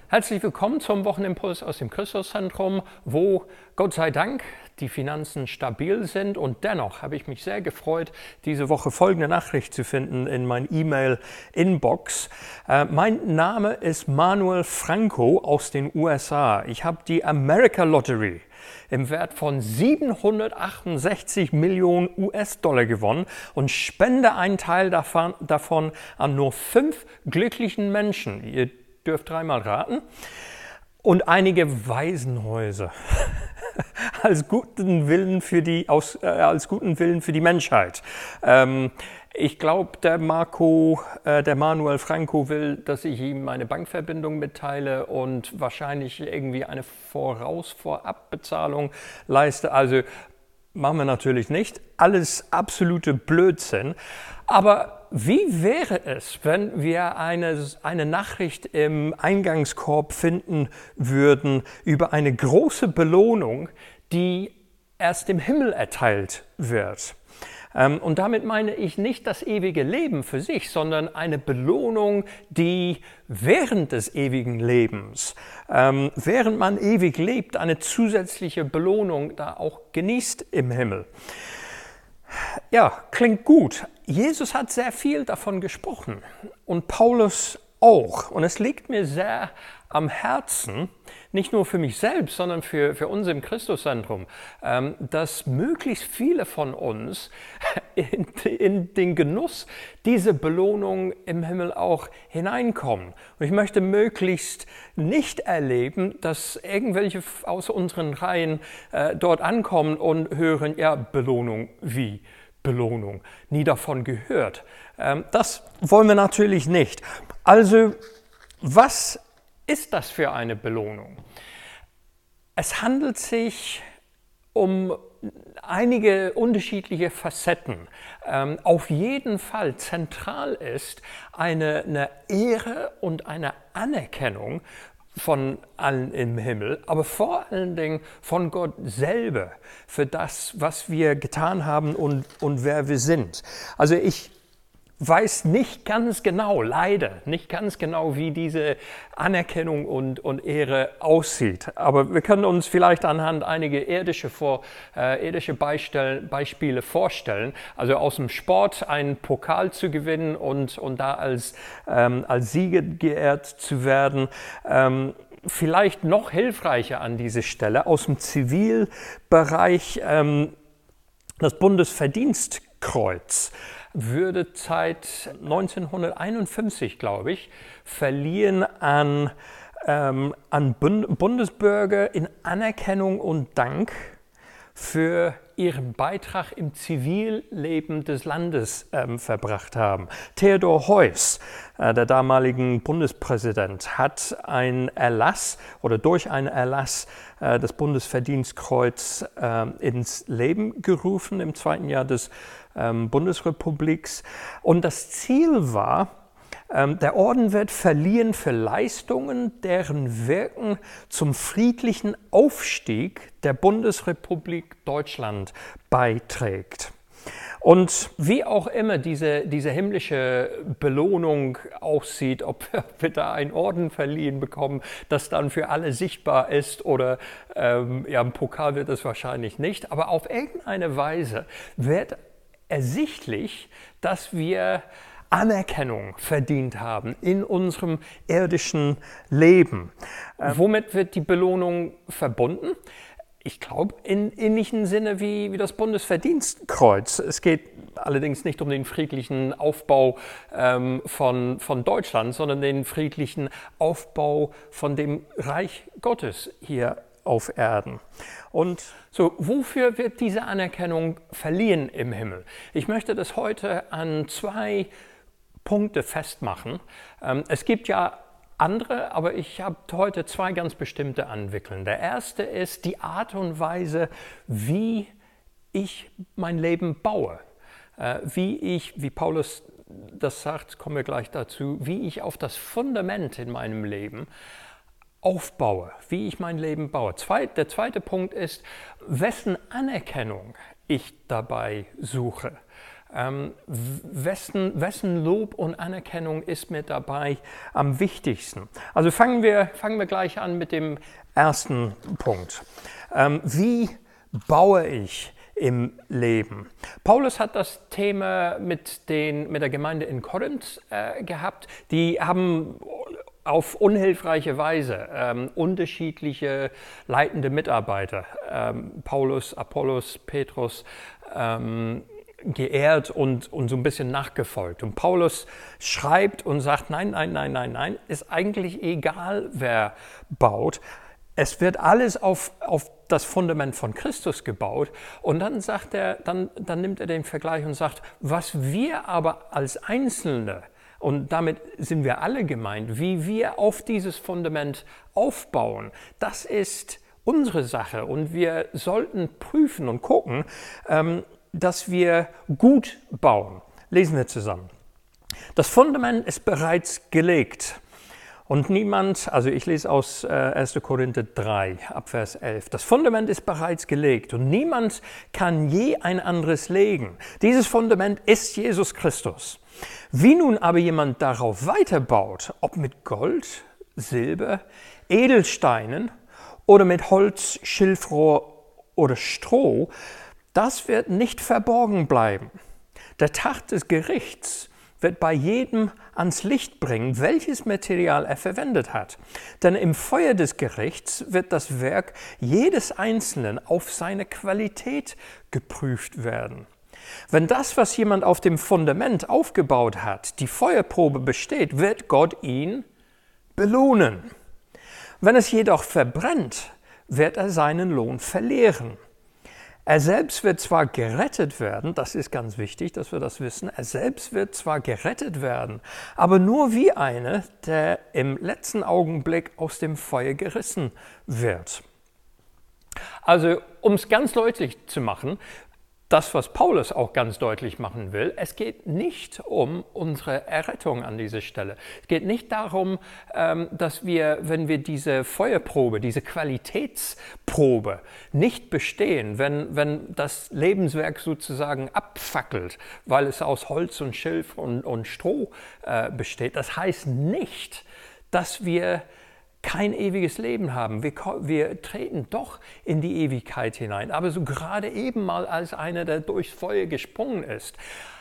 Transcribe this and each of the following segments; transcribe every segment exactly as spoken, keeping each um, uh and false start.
Herzlich willkommen zum Wochenimpuls aus dem Christuszentrum, wo Gott sei Dank die Finanzen stabil sind. Und dennoch habe ich mich sehr gefreut, diese Woche folgende Nachricht zu finden in mein E-Mail-Inbox. Äh, mein Name ist Manuel Franco aus den U S A. Ich habe die America Lottery im Wert von siebenhundertachtundsechzig Millionen U S-Dollar gewonnen und spende einen Teil davon, davon an nur fünf glücklichen Menschen. Ihr dürft dreimal raten. Und einige Waisenhäuser als guten Willen für die, aus, äh, als guten Willen für die Menschheit. Ähm, ich glaube, der Marco, äh, der Manuel Franco will, dass ich ihm meine Bankverbindung mitteile und wahrscheinlich irgendwie eine Voraus-Vorabbezahlung leiste. Also machen wir natürlich nicht. Alles absolute Blödsinn. Aber wie wäre es, wenn wir eine, eine Nachricht im Eingangskorb finden würden über eine große Belohnung, die erst im Himmel erteilt wird? Ähm, und damit meine ich nicht das ewige Leben für sich, sondern eine Belohnung, die während des ewigen Lebens, ähm, während man ewig lebt, eine zusätzliche Belohnung da auch genießt im Himmel. Ja, klingt gut. Jesus hat sehr viel davon gesprochen und Paulus auch. Und es liegt mir sehr am Herzen, nicht nur für mich selbst, sondern für, für uns im Christuszentrum, ähm, dass möglichst viele von uns in, in den Genuss dieser Belohnung im Himmel auch hineinkommen. Und ich möchte möglichst nicht erleben, dass irgendwelche aus unseren Reihen äh, dort ankommen und hören, ja, Belohnung wie? Belohnung, nie davon gehört. Ähm, das wollen wir natürlich nicht. Also, was ist das für eine Belohnung? Es handelt sich um einige unterschiedliche Facetten. Ähm, auf jeden Fall zentral ist eine, eine Ehre und eine Anerkennung von allen im Himmel, aber vor allen Dingen von Gott selber für das, was wir getan haben und, und wer wir sind. Also ich weiß nicht ganz genau, leider nicht ganz genau, wie diese Anerkennung und, und Ehre aussieht. Aber wir können uns vielleicht anhand einiger irdische, vor, äh, irdische Beispiele, Beispiele vorstellen. Also aus dem Sport einen Pokal zu gewinnen und, und da als, ähm, als Sieger geehrt zu werden. Ähm, vielleicht noch hilfreicher an dieser Stelle aus dem Zivilbereich ähm, das Bundesverdienstkreuz würde seit neunzehnhunderteinundfünfzig, glaube ich, verliehen an, ähm, an Bund- Bundesbürger in Anerkennung und Dank für ihren Beitrag im Zivilleben des Landes ähm, verbracht haben. Theodor Heuss, äh, der damalige Bundespräsident, hat einen Erlass oder durch einen Erlass äh, das Bundesverdienstkreuz äh, ins Leben gerufen im zweiten Jahr des ähm, Bundesrepubliks. Und das Ziel war, der Orden wird verliehen für Leistungen, deren Wirken zum friedlichen Aufstieg der Bundesrepublik Deutschland beiträgt. Und wie auch immer diese, diese himmlische Belohnung aussieht, ob wir da einen Orden verliehen bekommen, das dann für alle sichtbar ist oder ähm, ja, im Pokal wird es wahrscheinlich nicht, aber auf irgendeine Weise wird ersichtlich, dass wir Anerkennung verdient haben in unserem irdischen Leben. Ähm, womit wird die Belohnung verbunden? Ich glaube, in ähnlichem Sinne wie, wie das Bundesverdienstkreuz. Es geht allerdings nicht um den friedlichen Aufbau ähm, von, von Deutschland, sondern den friedlichen Aufbau von dem Reich Gottes hier auf Erden. Und so, wofür wird diese Anerkennung verliehen im Himmel? Ich möchte das heute an zwei Punkte festmachen. Ähm, es gibt ja andere, aber ich habe heute zwei ganz bestimmte anwickeln. Der erste ist die Art und Weise, wie ich mein Leben baue. Äh, wie ich, wie Paulus das sagt, kommen wir gleich dazu, wie ich auf das Fundament in meinem Leben aufbaue, wie ich mein Leben baue. Zweit, der zweite Punkt ist, wessen Anerkennung ich dabei suche. Ähm, wessen, wessen Lob und Anerkennung ist mir dabei am wichtigsten? Also fangen wir, fangen wir gleich an mit dem ersten Punkt. Ähm, wie baue ich im Leben? Paulus hat das Thema mit, den, mit der Gemeinde in Korinth äh, gehabt. Die haben auf unhilfreiche Weise ähm, unterschiedliche leitende Mitarbeiter, ähm, Paulus, Apollos, Petrus, ähm, geehrt und, und so ein bisschen nachgefolgt. Und Paulus schreibt und sagt, nein, nein, nein, nein, nein, ist eigentlich egal, wer baut. Es wird alles auf, auf das Fundament von Christus gebaut. Und dann sagt er, dann, dann nimmt er den Vergleich und sagt, was wir aber als Einzelne, und damit sind wir alle gemeint, wie wir auf dieses Fundament aufbauen, das ist unsere Sache. Und wir sollten prüfen und gucken, ähm, dass wir gut bauen. Lesen wir zusammen. Das Fundament ist bereits gelegt. Und niemand, also ich lese aus äh, erster Korinther drei, ab Vers elf. Das Fundament ist bereits gelegt und niemand kann je ein anderes legen. Dieses Fundament ist Jesus Christus. Wie nun aber jemand darauf weiterbaut, ob mit Gold, Silber, Edelsteinen oder mit Holz, Schilfrohr oder Stroh, das wird nicht verborgen bleiben. Der Tag des Gerichts wird bei jedem ans Licht bringen, welches Material er verwendet hat. Denn im Feuer des Gerichts wird das Werk jedes Einzelnen auf seine Qualität geprüft werden. Wenn das, was jemand auf dem Fundament aufgebaut hat, die Feuerprobe besteht, wird Gott ihn belohnen. Wenn es jedoch verbrennt, wird er seinen Lohn verlieren. Er selbst wird zwar gerettet werden, das ist ganz wichtig, dass wir das wissen, er selbst wird zwar gerettet werden, aber nur wie einer, der im letzten Augenblick aus dem Feuer gerissen wird. Also, um es ganz deutlich zu machen, das, was Paulus auch ganz deutlich machen will, es geht nicht um unsere Errettung an dieser Stelle. Es geht nicht darum, dass wir, wenn wir diese Feuerprobe, diese Qualitätsprobe nicht bestehen, wenn, wenn das Lebenswerk sozusagen abfackelt, weil es aus Holz und Schilf und, und Stroh äh, besteht. Das heißt nicht, dass wir kein ewiges Leben haben. Wir, wir treten doch in die Ewigkeit hinein, aber so gerade eben mal als einer, der durchs Feuer gesprungen ist.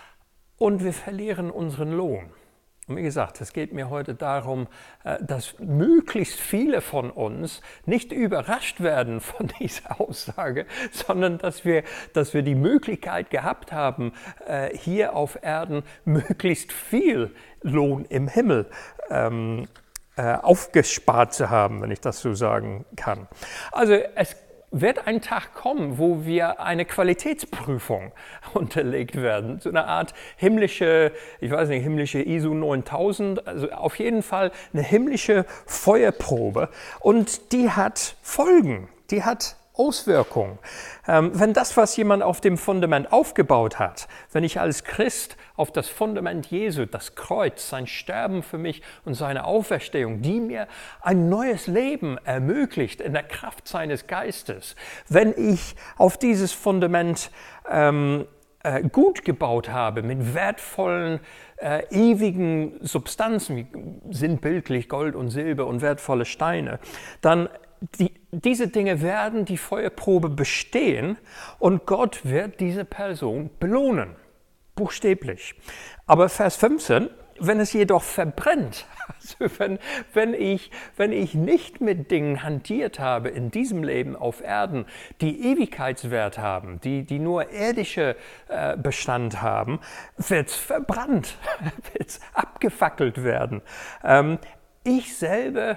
Und wir verlieren unseren Lohn. Und wie gesagt, es geht mir heute darum, dass möglichst viele von uns nicht überrascht werden von dieser Aussage, sondern dass wir, dass wir die Möglichkeit gehabt haben, hier auf Erden möglichst viel Lohn im Himmel ähm, aufgespart zu haben, wenn ich das so sagen kann. Also es wird ein Tag kommen, wo wir eine Qualitätsprüfung unterlegt werden. So eine Art himmlische, ich weiß nicht, himmlische I S O neuntausend, also auf jeden Fall eine himmlische Feuerprobe. Und die hat Folgen, die hat Auswirkungen. Ähm, wenn das, was jemand auf dem Fundament aufgebaut hat, wenn ich als Christ auf das Fundament Jesu, das Kreuz, sein Sterben für mich und seine Auferstehung, die mir ein neues Leben ermöglicht in der Kraft seines Geistes, wenn ich auf dieses Fundament ähm, äh, gut gebaut habe, mit wertvollen, äh, ewigen Substanzen, wie sinnbildlich Gold und Silber und wertvolle Steine, dann Die, diese Dinge werden die Feuerprobe bestehen und Gott wird diese Person belohnen, buchstäblich. Aber Vers fünfzehn, wenn es jedoch verbrennt, also wenn, wenn, ich, wenn ich nicht mit Dingen hantiert habe in diesem Leben auf Erden, die Ewigkeitswert haben, die, die nur irdische äh, Bestand haben, wird es verbrannt, wird es abgefackelt werden. Ähm, ich selber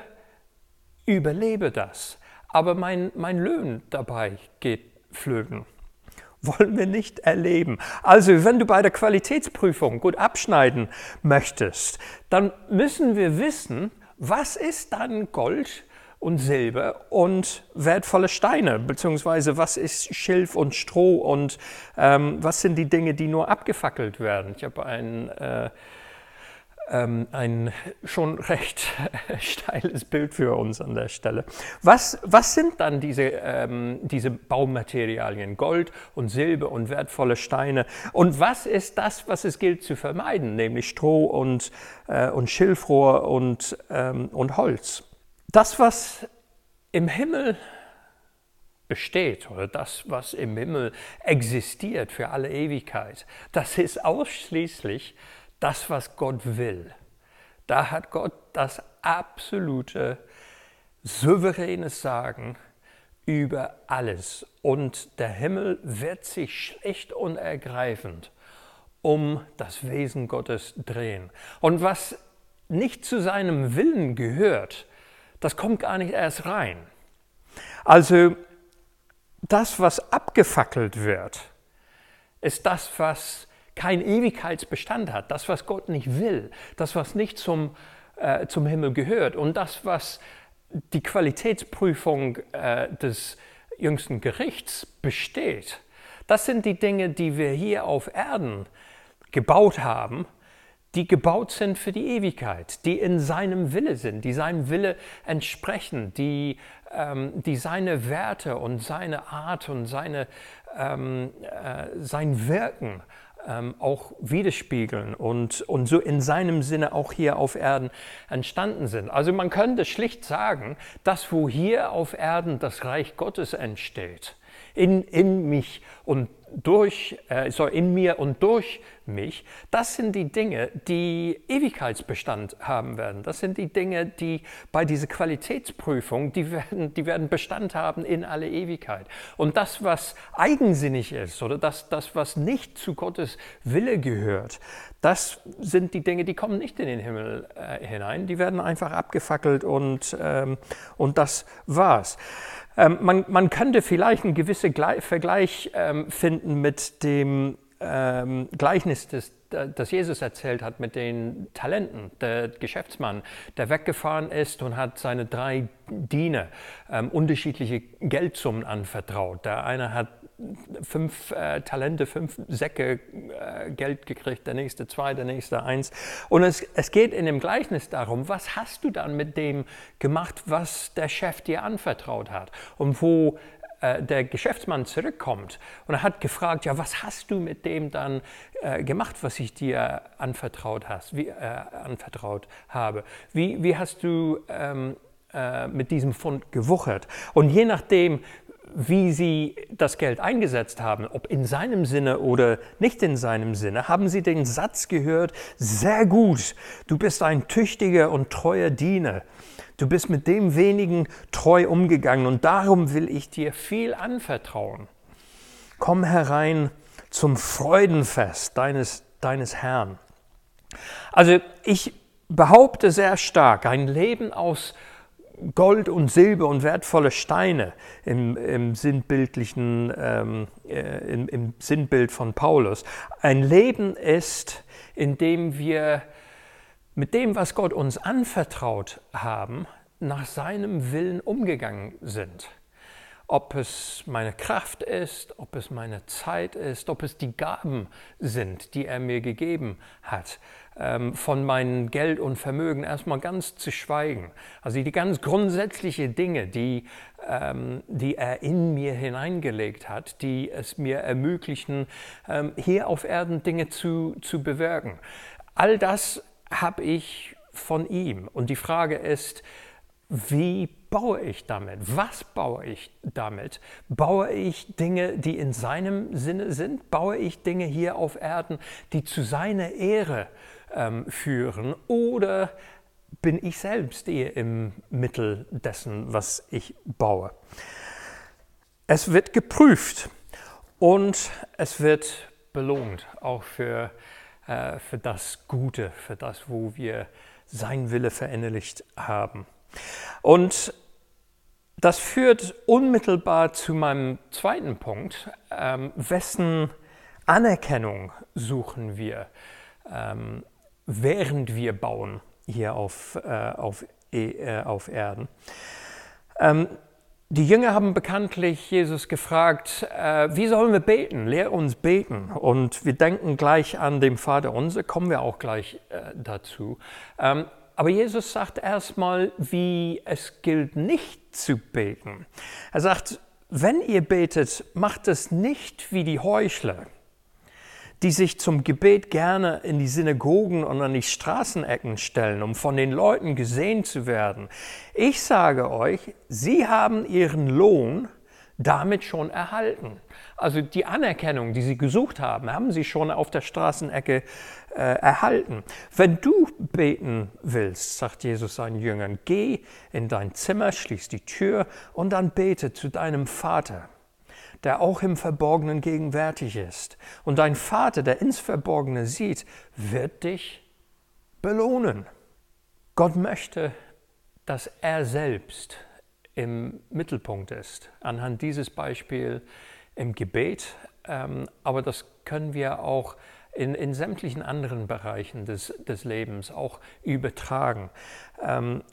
überlebe das, aber mein, mein Lohn dabei geht flöten. Wollen wir nicht erleben. Also wenn du bei der Qualitätsprüfung gut abschneiden möchtest, dann müssen wir wissen, was ist dann Gold und Silber und wertvolle Steine, beziehungsweise was ist Schilf und Stroh und ähm, was sind die Dinge, die nur abgefackelt werden. Ich habe einen äh, ähm, ein schon recht steiles Bild für uns an der Stelle. Was, was sind dann diese, ähm, diese Baumaterialien? Gold und Silber und wertvolle Steine. Und was ist das, was es gilt zu vermeiden, nämlich Stroh und, äh, und Schilfrohr und, ähm, und Holz? Das, was im Himmel besteht oder das, was im Himmel existiert für alle Ewigkeit, das ist ausschließlich das, was Gott will. Da hat Gott das absolute, souveräne Sagen über alles. Und der Himmel wird sich schlicht und ergreifend um das Wesen Gottes drehen. Und was nicht zu seinem Willen gehört, das kommt gar nicht erst rein. Also das, was abgefackelt wird, ist das, was keinen Ewigkeitsbestand hat, das, was Gott nicht will, das, was nicht zum, äh, zum Himmel gehört und das, was die Qualitätsprüfung äh, des jüngsten Gerichts besteht. Das sind die Dinge, die wir hier auf Erden gebaut haben, die gebaut sind für die Ewigkeit, die in seinem Wille sind, die seinem Wille entsprechen, die, ähm, die seine Werte und seine Art und seine, ähm, äh, sein Wirken ähm, auch widerspiegeln und, und so in seinem Sinne auch hier auf Erden entstanden sind. Also man könnte schlicht sagen, dass wo hier auf Erden das Reich Gottes entsteht, in, in mich und durch, äh, so in mir und durch mich, das sind die Dinge, die Ewigkeitsbestand haben werden. Das sind die Dinge, die bei dieser Qualitätsprüfung, die werden, die werden Bestand haben in alle Ewigkeit. Und das, was eigensinnig ist oder das, das, was nicht zu Gottes Wille gehört, das sind die Dinge, die kommen nicht in den Himmel äh, hinein. Die werden einfach abgefackelt und, ähm, und das war's. Ähm, man, man könnte vielleicht einen gewissen Gle- Vergleich ähm, finden mit dem ähm, Gleichnis, das, das Jesus erzählt hat mit den Talenten. Der Geschäftsmann, der weggefahren ist und hat seine drei Diener ähm, unterschiedliche Geldsummen anvertraut. Der eine hat fünf äh, Talente, fünf Säcke äh, Geld gekriegt, der nächste zwei, der nächste eins. Und es, es geht in dem Gleichnis darum, was hast du dann mit dem gemacht, was der Chef dir anvertraut hat? Und wo äh, der Geschäftsmann zurückkommt und er hat gefragt, ja, was hast du mit dem dann äh, gemacht, was ich dir anvertraut, hast, wie, äh, anvertraut habe? Wie, wie hast du ähm, äh, mit diesem Fund gewuchert? Und je nachdem, wie sie das Geld eingesetzt haben, ob in seinem Sinne oder nicht in seinem Sinne, haben sie den Satz gehört, sehr gut, du bist ein tüchtiger und treuer Diener. Du bist mit dem wenigen treu umgegangen und darum will ich dir viel anvertrauen. Komm herein zum Freudenfest deines, deines Herrn. Also ich behaupte sehr stark, ein Leben aus Gold und Silber und wertvolle Steine im, im sinnbildlichen, ähm, äh, im, im Sinnbild von Paulus. Ein Leben ist, in dem wir mit dem, was Gott uns anvertraut haben, nach seinem Willen umgegangen sind. Ob es meine Kraft ist, ob es meine Zeit ist, ob es die Gaben sind, die er mir gegeben hat, ähm, von meinem Geld und Vermögen erstmal ganz zu schweigen. Also die ganz grundsätzlichen Dinge, die, ähm, die er in mir hineingelegt hat, die es mir ermöglichen, ähm, hier auf Erden Dinge zu, zu bewirken. All das habe ich von ihm. Und die Frage ist, wie baue ich damit? Was baue ich damit? Baue ich Dinge, die in seinem Sinne sind? Baue ich Dinge hier auf Erden, die zu seiner Ehre ähm, führen? Oder bin ich selbst eher im Mittel dessen, was ich baue? Es wird geprüft und es wird belohnt, auch für, äh, für das Gute, für das, wo wir sein Wille verinnerlicht haben. Und das führt unmittelbar zu meinem zweiten Punkt. Ähm, wessen Anerkennung suchen wir, ähm, während wir bauen hier auf, äh, auf, äh, auf Erden? Ähm, Die Jünger haben bekanntlich Jesus gefragt, äh, wie sollen wir beten? Lehr uns beten. Und wir denken gleich an den Vater unser, kommen wir auch gleich äh, dazu. Ähm, aber Jesus sagt erstmal, wie es gilt, nicht zu beten. Er sagt, wenn ihr betet, macht es nicht wie die Heuchler, die sich zum Gebet gerne in die Synagogen und an die Straßenecken stellen, um von den Leuten gesehen zu werden. Ich sage euch, sie haben ihren Lohn damit schon erhalten. Also die Anerkennung, die sie gesucht haben, haben sie schon auf der Straßenecke äh, erhalten. Wenn du beten willst, sagt Jesus seinen Jüngern, geh in dein Zimmer, schließ die Tür und dann bete zu deinem Vater, der auch im Verborgenen gegenwärtig ist. Und dein Vater, der ins Verborgene sieht, wird dich belohnen. Gott möchte, dass er selbst im Mittelpunkt ist. Anhand dieses Beispiels im Gebet, ähm, aber das können wir auch in, in sämtlichen anderen Bereichen des, des Lebens auch übertragen. Ähm,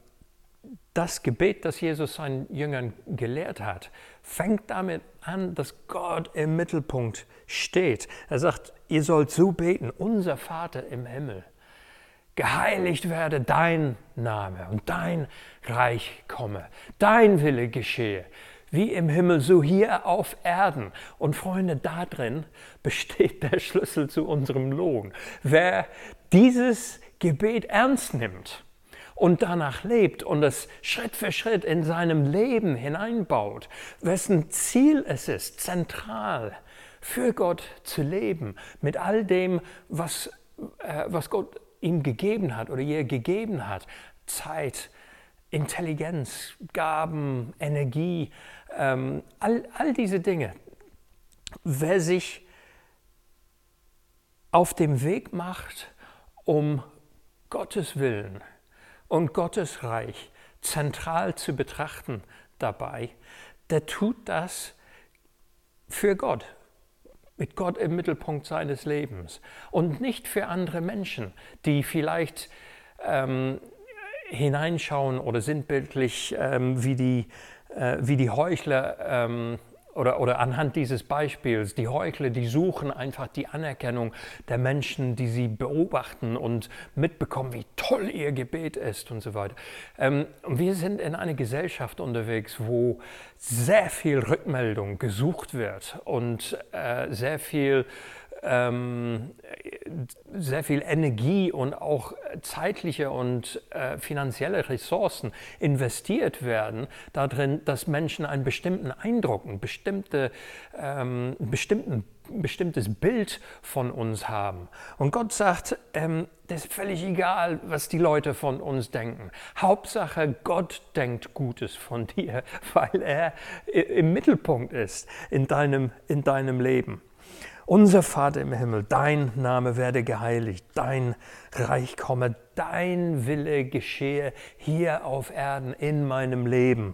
Das Gebet, das Jesus seinen Jüngern gelehrt hat, fängt damit an, dass Gott im Mittelpunkt steht. Er sagt, ihr sollt so beten, unser Vater im Himmel, geheiligt werde dein Name und dein Reich komme, dein Wille geschehe, wie im Himmel, so hier auf Erden. Und Freunde, da drin besteht der Schlüssel zu unserem Lohn. Wer dieses Gebet ernst nimmt und danach lebt und es Schritt für Schritt in seinem Leben hineinbaut, wessen Ziel es ist, zentral für Gott zu leben, mit all dem, was, äh, was Gott ihm gegeben hat oder ihr gegeben hat, Zeit, Intelligenz, Gaben, Energie, ähm, all, all diese Dinge. Wer sich auf dem Weg macht, um Gottes Willen und Gottes Reich zentral zu betrachten dabei, der tut das für Gott, mit Gott im Mittelpunkt seines Lebens und nicht für andere Menschen, die vielleicht ähm, hineinschauen oder sinnbildlich ähm, wie, die, äh, wie die Heuchler ähm, Oder, oder anhand dieses Beispiels, die Heuchler, die suchen einfach die Anerkennung der Menschen, die sie beobachten und mitbekommen, wie toll ihr Gebet ist und so weiter. Ähm, wir sind in einer Gesellschaft unterwegs, wo sehr viel Rückmeldung gesucht wird und äh, sehr viel ähm, sehr viel Energie und auch zeitliche und äh, finanzielle Ressourcen investiert werden, darin, dass Menschen einen bestimmten Eindruck, ein bestimmte, ähm, bestimmten, bestimmtes Bild von uns haben. Und Gott sagt, ähm, das ist völlig egal, was die Leute von uns denken. Hauptsache, Gott denkt Gutes von dir, weil er im Mittelpunkt ist in deinem, in deinem Leben. Unser Vater im Himmel, dein Name werde geheiligt, dein Reich komme, dein Wille geschehe hier auf Erden in meinem Leben,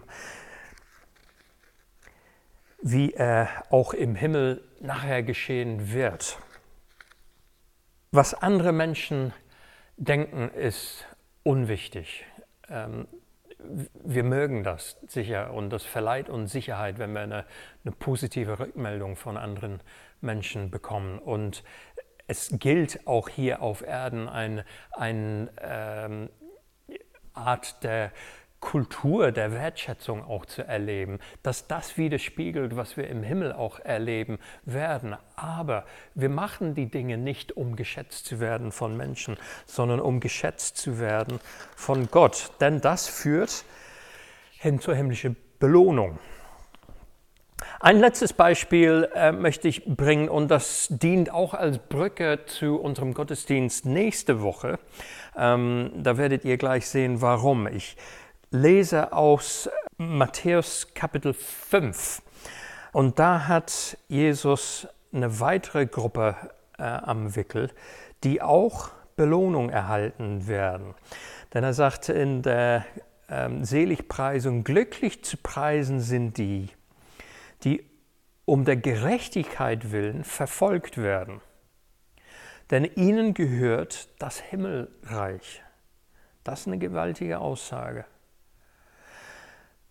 wie er auch im Himmel nachher geschehen wird. Was andere Menschen denken, ist unwichtig. Ähm, wir mögen das sicher und das verleiht uns Sicherheit, wenn wir eine, eine positive Rückmeldung von anderen Menschen bekommen. Und es gilt auch hier auf Erden eine ein, ähm, Art der Kultur, der Wertschätzung auch zu erleben, dass das widerspiegelt, was wir im Himmel auch erleben werden. Aber wir machen die Dinge nicht, um geschätzt zu werden von Menschen, sondern um geschätzt zu werden von Gott. Denn das führt hin zur himmlischen Belohnung. Ein letztes Beispiel äh, möchte ich bringen und das dient auch als Brücke zu unserem Gottesdienst nächste Woche. Ähm, da werdet ihr gleich sehen, warum. Ich lese aus Matthäus Kapitel fünf und da hat Jesus eine weitere Gruppe äh, am Wickel, die auch Belohnung erhalten werden. Denn er sagt in der ähm, Seligpreisung, glücklich zu preisen sind die, die um der Gerechtigkeit willen verfolgt werden. Denn ihnen gehört das Himmelreich. Das ist eine gewaltige Aussage.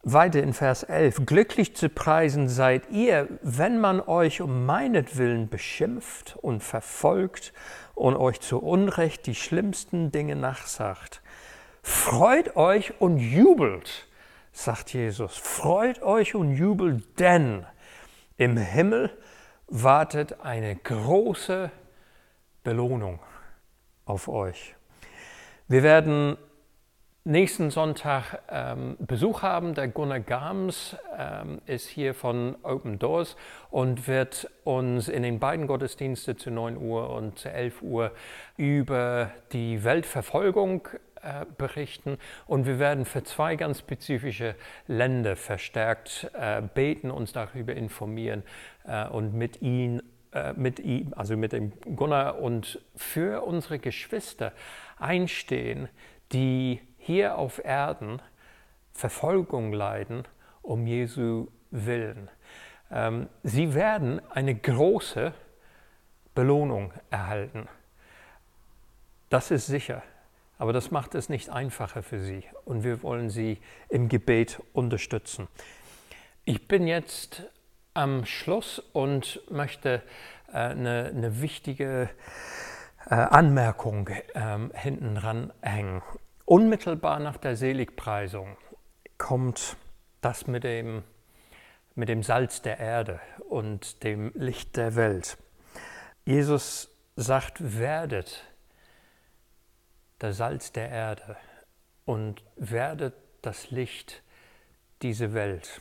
Weiter in Vers elf, glücklich zu preisen seid ihr, wenn man euch um meinetwillen beschimpft und verfolgt und euch zu Unrecht die schlimmsten Dinge nachsagt. Freut euch und jubelt, sagt Jesus. Freut euch und jubelt, denn im Himmel wartet eine große Belohnung auf euch. Wir werden nächsten Sonntag ähm, Besuch haben. Der Gunnar Gams ähm, ist hier von Open Doors und wird uns in den beiden Gottesdiensten zu neun Uhr und zu elf Uhr über die Weltverfolgung äh, berichten. Und wir werden für zwei ganz spezifische Länder verstärkt äh, beten, uns darüber informieren äh, und mit ihnen äh, mit ihm, also mit dem Gunnar und für unsere Geschwister einstehen, die hier auf Erden Verfolgung leiden um Jesu Willen. Ähm, sie werden eine große Belohnung erhalten. Das ist sicher, aber das macht es nicht einfacher für sie und wir wollen sie im Gebet unterstützen. Ich bin jetzt am Schluss und möchte äh, eine, eine wichtige äh, Anmerkung äh, hinten dran hängen. Unmittelbar nach der Seligpreisung kommt das mit dem, mit dem Salz der Erde und dem Licht der Welt. Jesus sagt, werdet das Salz der Erde und werdet das Licht dieser Welt.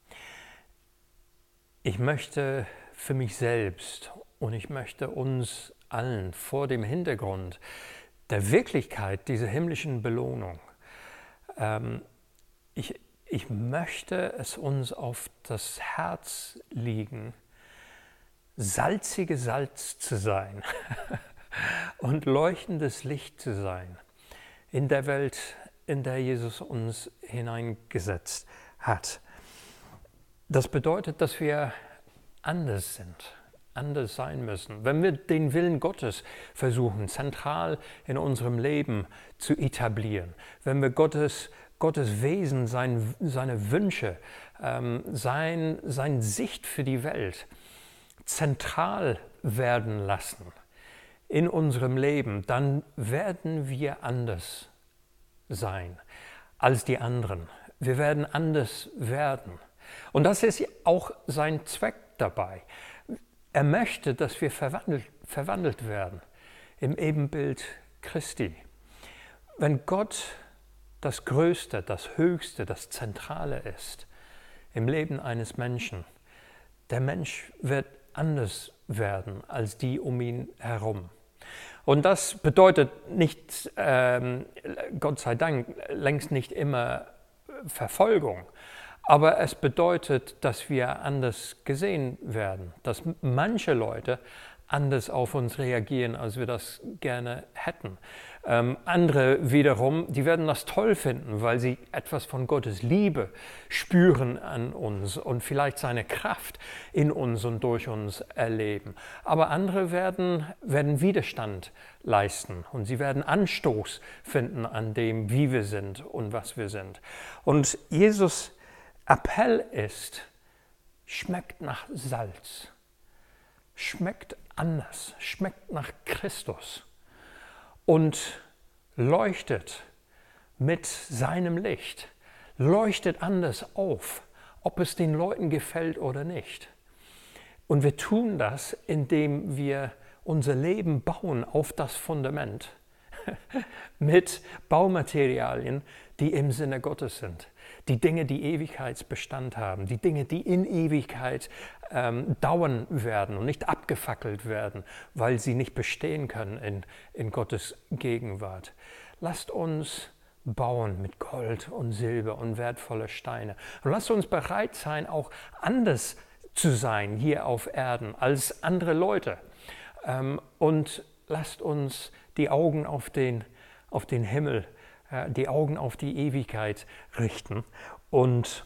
Ich möchte für mich selbst und ich möchte uns allen vor dem Hintergrund der Wirklichkeit dieser himmlischen Belohnung. Ähm, ich, ich möchte es uns auf das Herz liegen, salzige Salz zu sein und leuchtendes Licht zu sein in der Welt, in der Jesus uns hineingesetzt hat. Das bedeutet, dass wir anders sind. anders sein müssen. Wenn wir den Willen Gottes versuchen, zentral in unserem Leben zu etablieren, wenn wir Gottes, Gottes Wesen, sein, seine Wünsche, ähm, sein, seine Sicht für die Welt zentral werden lassen in unserem Leben, dann werden wir anders sein als die anderen. Wir werden anders werden. Und das ist auch sein Zweck dabei. Er möchte, dass wir verwandelt, verwandelt werden im Ebenbild Christi. Wenn Gott das Größte, das Höchste, das Zentrale ist im Leben eines Menschen, der Mensch wird anders werden als die um ihn herum. Und das bedeutet nicht, ähm, Gott sei Dank, längst nicht immer Verfolgung. Aber es bedeutet, dass wir anders gesehen werden, dass manche Leute anders auf uns reagieren, als wir das gerne hätten. Ähm, andere wiederum, die werden das toll finden, weil sie etwas von Gottes Liebe spüren an uns und vielleicht seine Kraft in uns und durch uns erleben. Aber andere werden, werden Widerstand leisten und sie werden Anstoß finden an dem, wie wir sind und was wir sind. Und Jesus' Appell ist, schmeckt nach Salz, schmeckt anders, schmeckt nach Christus und leuchtet mit seinem Licht, leuchtet anders auf, ob es den Leuten gefällt oder nicht. Und wir tun das, indem wir unser Leben bauen auf das Fundament mit Baumaterialien, die im Sinne Gottes sind. Die Dinge, die Ewigkeitsbestand haben, die Dinge, die in Ewigkeit ähm, dauern werden und nicht abgefackelt werden, weil sie nicht bestehen können in, in Gottes Gegenwart. Lasst uns bauen mit Gold und Silber und wertvolle Steine. Und lasst uns bereit sein, auch anders zu sein hier auf Erden als andere Leute. Ähm, und lasst uns die Augen auf den, auf den Himmel die Augen auf die Ewigkeit richten und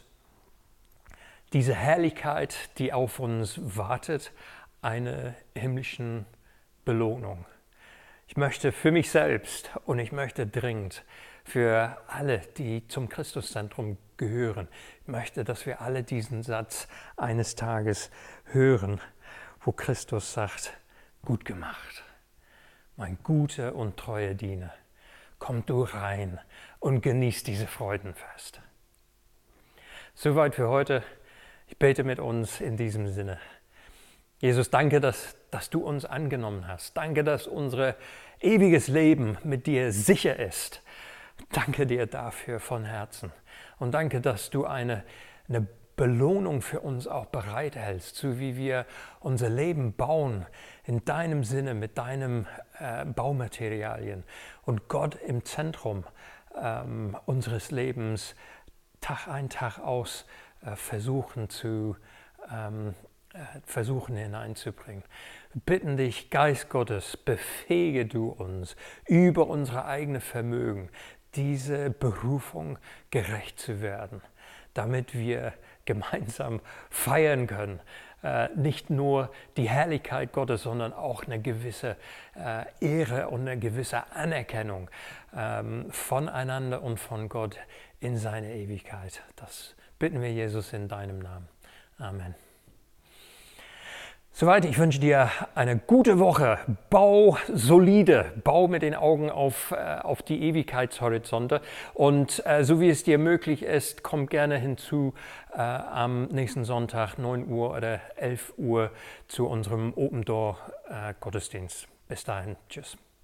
diese Herrlichkeit, die auf uns wartet, eine himmlische Belohnung. Ich möchte für mich selbst und ich möchte dringend für alle, die zum Christuszentrum gehören. Ich möchte, dass wir alle diesen Satz eines Tages hören, wo Christus sagt, gut gemacht, mein guter und treuer Diener, komm du rein und genieß diese Freudenfest. Soweit für heute. Ich bete mit uns in diesem Sinne. Jesus, danke, dass, dass du uns angenommen hast. Danke, dass unser ewiges Leben mit dir sicher ist. Danke dir dafür von Herzen. Und danke, dass du eine, eine Belohnung für uns auch bereithältst, so wie wir unser Leben bauen, in deinem Sinne, mit deinen äh, Baumaterialien. Und Gott im Zentrum ähm, unseres Lebens Tag ein, Tag aus äh, versuchen zu ähm, äh, versuchen hineinzubringen. Wir bitten dich, Geist Gottes, befähige du uns über unsere eigene Vermögen, diese Berufung gerecht zu werden, damit wir gemeinsam feiern können. Äh, nicht nur die Herrlichkeit Gottes, sondern auch eine gewisse äh, Ehre und eine gewisse Anerkennung ähm, voneinander und von Gott in seine Ewigkeit. Das bitten wir, Jesus, in deinem Namen. Amen. Soweit, ich wünsche dir eine gute Woche. Bau solide, bau mit den Augen auf, äh, auf die Ewigkeitshorizonte. Und äh, so wie es dir möglich ist, komm gerne hinzu äh, am nächsten Sonntag, neun Uhr oder elf Uhr, zu unserem Open Door äh, Gottesdienst. Bis dahin, tschüss.